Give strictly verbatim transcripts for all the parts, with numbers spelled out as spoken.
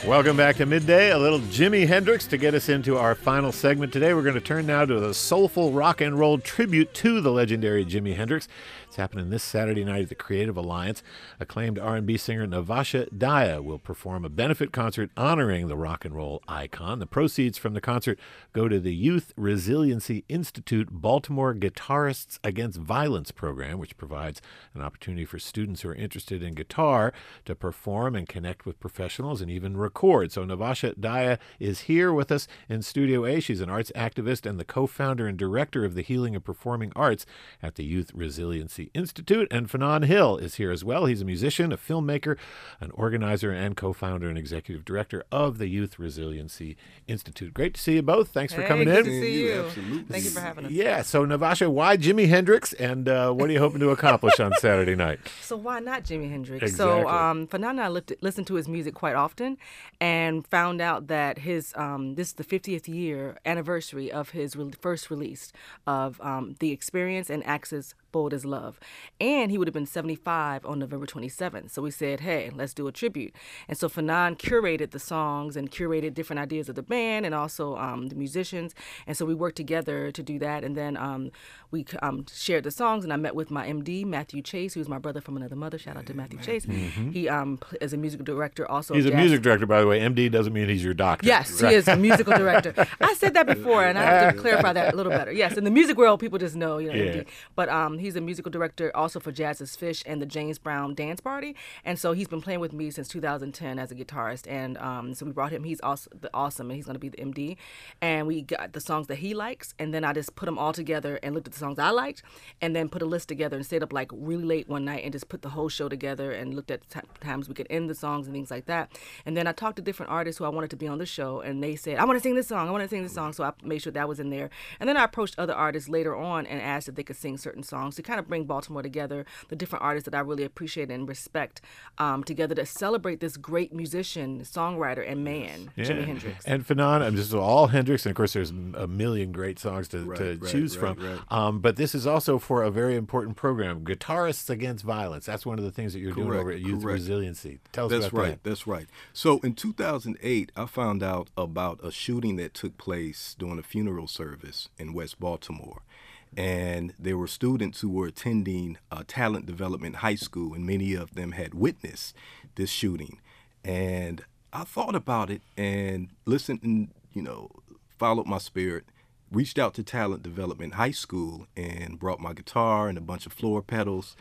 Welcome back to Midday. A little Jimi Hendrix to get us into our final segment today. We're going to turn now to the soulful rock and roll tribute to the legendary Jimi Hendrix. It's happening this Saturday night at the Creative Alliance. Acclaimed R and B singer Navasha Daya will perform a benefit concert honoring the rock and roll icon. The proceeds from the concert go to the Youth Resiliency Institute Baltimore Guitarists Against Violence program, which provides an opportunity for students who are interested in guitar to perform and connect with professionals and even record. So Navasha Daya is here with us in Studio A. She's an arts activist and the co-founder and director of the Healing and Performing Arts at the Youth Resiliency Institute. And Fanon Hill is here as well. He's a musician, a filmmaker, an organizer, and co-founder and executive director of the Youth Resiliency Institute. Great to see you both. Thanks hey, for coming good in. to see you. Absolutely. Thank you for having us. Yeah, so Navasha, why Jimi Hendrix, and uh, what are you hoping to accomplish on Saturday night? So why not Jimi Hendrix? Exactly. So um, Fanon and I looked, listened to his music quite often and found out that his um, this is the fiftieth year anniversary of his re- first release of um, The Experience and Axis Bold as Love. And he would have been seventy-five on November twenty-seventh. So we said, hey, let's do a tribute. And so Fanon curated the songs and curated different ideas of the band and also um, the musicians. And so we worked together to do that. And then um, we um, shared the songs, and I met with my M D, Matthew Chase, who's my brother from another mother. Shout out to Matthew Chase. Mm-hmm. He um, is a musical director also. He's a jazz. music director, by the way. M D doesn't mean he's your doctor. Yes, right? he is a musical director. I said that before, and I have to clarify that a little better. Yes, in the music world, people just know, you know, Yeah. M D. But um, he's a musical director also for Jazz's Fish and the James Brown Dance Party. And so he's been playing with me since two thousand ten as a guitarist. And um, so we brought him. He's also the awesome, and he's going to be the M D. And we got the songs that he likes, and then I just put them all together and looked at the songs I liked, and then put a list together and stayed up like really late one night and just put the whole show together and looked at t- times we could end the songs and things like that. And then I talked to different artists who I wanted to be on the show, and they said, I want to sing this song, I want to sing this song. So I made sure that was in there. And then I approached other artists later on and asked if they could sing certain songs to kind of bring Baltimore together, the different artists that I really appreciate and respect, um, together to celebrate this great musician, songwriter, and man, Yeah. Jimi Hendrix. And Fanon, I'm just all Hendrix, and of course there's a million great songs to, Right, to right, choose right, from. right. Um, but this is also for a very important program, Guitarists Against Violence. That's one of the things that you're doing Correct, over at Youth correct. Resiliency. Tell us That's about right. that. That's right. So in two thousand eight, I found out about a shooting that took place during a funeral service in West Baltimore. And there were students who were attending uh, Talent Development High School, and many of them had witnessed this shooting. And I thought about it and listened and, you know, followed my spirit, reached out to Talent Development High School and brought my guitar and a bunch of floor pedals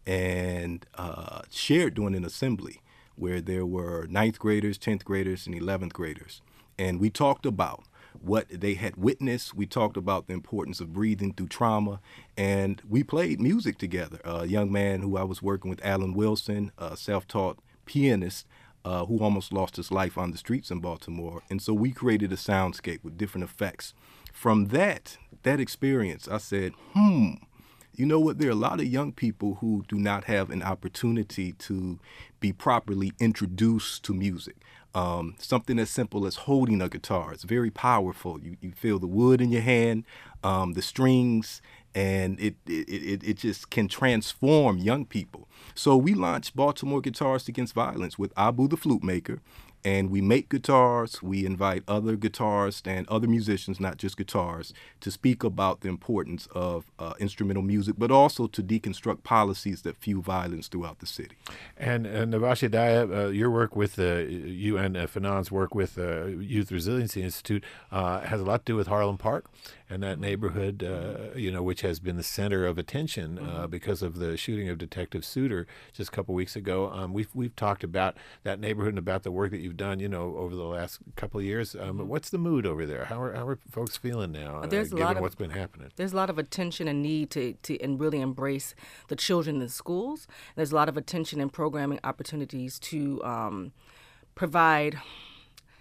and uh, shared during an assembly where there were ninth graders, tenth graders, and eleventh graders. And we talked about what they had witnessed. We talked about the importance of breathing through trauma, and we played music together. A young man who I was working with, Alan Wilson, a self-taught pianist, uh, who almost lost his life on the streets in Baltimore. And so we created a soundscape with different effects. From that, that experience, I said, hmm, you know what? There are a lot of young people who do not have an opportunity to be properly introduced to music. Um, something as simple as holding a guitar. It's very powerful. You you feel the wood in your hand, um, the strings, and it, it it it just can transform young people. So we launched Baltimore Guitarists Against Violence with Abu the Flute Maker, and we make guitars. We invite other guitarists and other musicians, not just guitars, to speak about the importance of uh, instrumental music, but also to deconstruct policies that fuel violence throughout the city. And uh, Navasha Daya, uh, your work with uh, you and uh, Fanon's work with uh, Youth Resiliency Institute uh, has a lot to do with Harlem Park and that neighborhood, uh, you know, which has been the center of attention uh, Mm-hmm. because of the shooting of Detective Suter just a couple weeks ago. Um, we've we've talked about that neighborhood and about the work that you've done, you know, over the last couple of years. Um, Mm-hmm. What's the mood over there? How are how are folks feeling now? Uh, There's a given lot of- what's been happening. There's a lot of attention and need to, to and really embrace the children in the schools. There's a lot of attention and programming opportunities to um, provide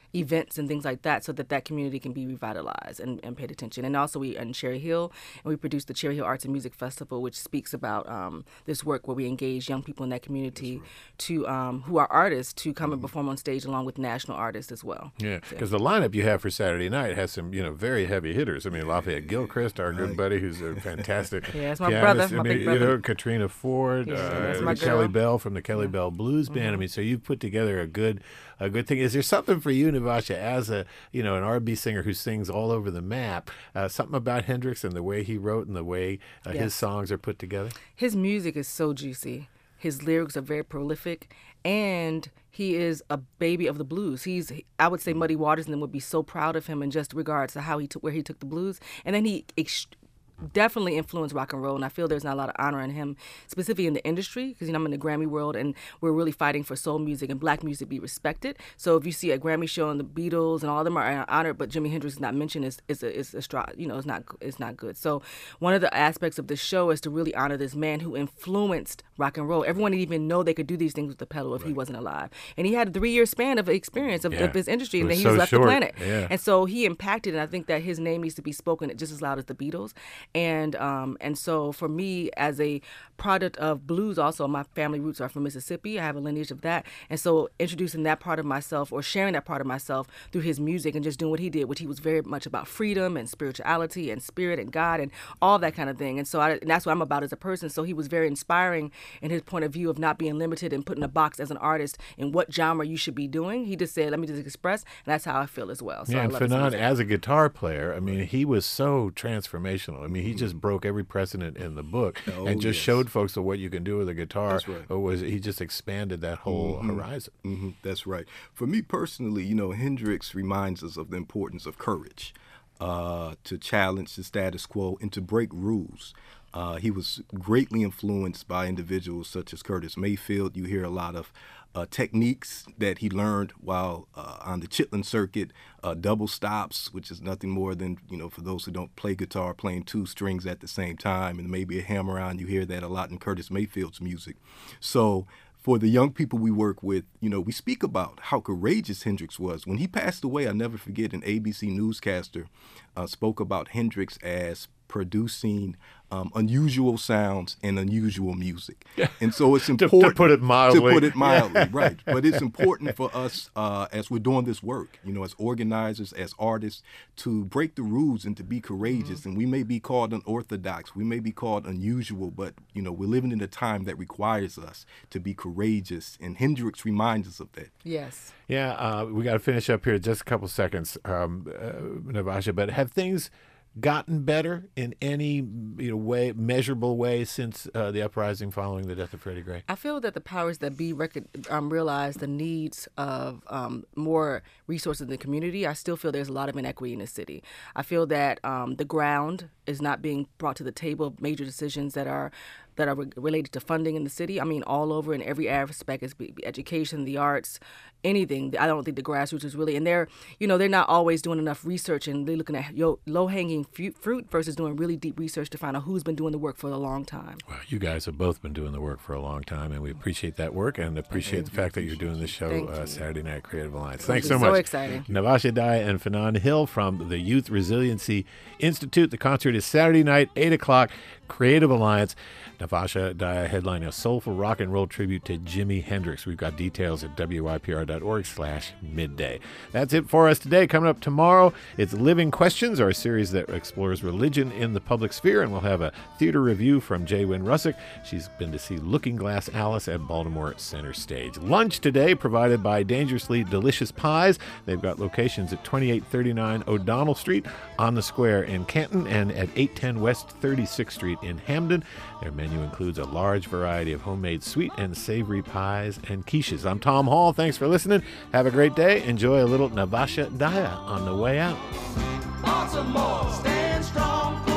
events and things like that so that that community can be revitalized and, and paid attention. And also we in Cherry Hill, and we produce the Cherry Hill Arts and Music Festival, which speaks about um, this work where we engage young people in that community right. to um, who are artists to come mm-hmm. and perform on stage along with national artists as well. Yeah, because so. the lineup you have for Saturday night has some, you know, very heavy hitters. I mean, Lafayette Gilchrist, our good buddy, who's a fantastic yeah, that's my pianist. brother, my I mean, big brother. You know, Katrina Ford, yeah, uh, my Kelly girl. Bell from the Kelly yeah. Bell Blues Band. Mm-hmm. I mean, so you've put together a good, a good thing. Is there something for you, Navasha, as a, you know, an R and B singer who sings all over the map? Uh, something about Hendrix and the way he wrote and the way uh, yes. his songs are put together? His music is so juicy. His lyrics are very prolific, and he is a baby of the blues. He's, I would say, Muddy Waters and them would be so proud of him in just regards to how he took, where he took the blues, and then he ex- definitely influenced rock and roll, and I feel there's not a lot of honor in him, specifically in the industry, because you know I'm in the Grammy world, and we're really fighting for soul music and black music be respected. So if you see a Grammy show and the Beatles and all of them are honored, but Jimi Hendrix is not mentioned, is is a, is a stri- you know it's not it's not good. So one of the aspects of this show is to really honor this man who influenced rock and roll. Everyone didn't even know they could do these things with the pedal if right. he wasn't alive, and he had a three year span of experience of, yeah. of his industry, and then he so was left short. the planet. Yeah. And so he impacted, and I think that his name needs to be spoken just as loud as the Beatles, and um. And so for me, as a product of blues, also my family roots are from Mississippi. I have a lineage of that. And so introducing that part of myself or sharing that part of myself through his music and just doing what he did, which he was very much about freedom and spirituality and spirit and God and all that kind of thing. And so I, and that's what I'm about as a person. So he was very inspiring in his point of view of not being limited and put in a box as an artist in what genre you should be doing. He just said, let me just express. And that's how I feel as well. So yeah, I and love his Fanon, music. as a guitar player, I mean, he was so transformational. I mean, he just broke every precedent in the book oh, and just yes. showed folks that what you can do with a guitar. That's right. Or was he just expanded that whole mm-hmm. horizon? Mm-hmm. That's right. For me personally, you know, Hendrix reminds us of the importance of courage uh, to challenge the status quo and to break rules. Uh, he was greatly influenced by individuals such as Curtis Mayfield. You hear a lot of uh, techniques that he learned while uh, on the Chitlin circuit, uh, double stops, which is nothing more than, you know, for those who don't play guitar, playing two strings at the same time, and maybe a hammer on. You hear that a lot in Curtis Mayfield's music. So for the young people we work with, you know, we speak about how courageous Hendrix was. When he passed away, I'll never forget, an A B C newscaster uh, spoke about Hendrix as producing um, unusual sounds and unusual music. Yeah. And so it's important to, to put it mildly. To put it mildly, right. But it's important for us uh, as we're doing this work, you know, as organizers, as artists, to break the rules and to be courageous. Mm-hmm. And we may be called unorthodox, we may be called unusual, but, you know, we're living in a time that requires us to be courageous. And Hendrix reminds us of that. Yes. Yeah, uh, we got to finish up here in just a couple seconds, um, uh, Navasha, but have things gotten better in any you know way, measurable way since uh, the uprising following the death of Freddie Gray? I feel that the powers that be rec- um, realize the needs of um, more resources in the community. I still feel there's a lot of inequity in the city. I feel that um, the ground is not being brought to the table. Major decisions that are that are re- related to funding in the city. I mean, all over in every aspect, is be, be education, the arts, anything. I don't think the grassroots is really, and they're, you know, they're not always doing enough research, and they're looking at yo, low-hanging f- fruit versus doing really deep research to find out who's been doing the work for a long time. Well, you guys have both been doing the work for a long time, and we appreciate that work and appreciate the fact that you're doing this show uh, Saturday Night Creative Alliance. Thanks so much. So exciting. Navasha Daya and Fanon Hill from the Youth Resiliency Institute. The concert is Saturday night, eight o'clock, Creative Alliance. Navasha Daya headlining a soulful rock and roll tribute to Jimi Hendrix. We've got details at W Y P R dot org slash midday. That's it for us today. Coming up tomorrow, it's Living Questions, our series that explores religion in the public sphere, and we'll have a theater review from Jay Wynn Russick. She's been to see Looking Glass Alice at Baltimore Center Stage. Lunch today provided by Dangerously Delicious Pies. They've got locations at twenty-eight thirty-nine O'Donnell Street on the Square in Canton and at eight ten West thirty-sixth Street in Hamden. Their menu includes a large variety of homemade sweet and savory pies and quiches. I'm Tom Hall. Thanks for listening. Have a great day. Enjoy a little Navasha Daya on the way out. Baltimore, stand strong.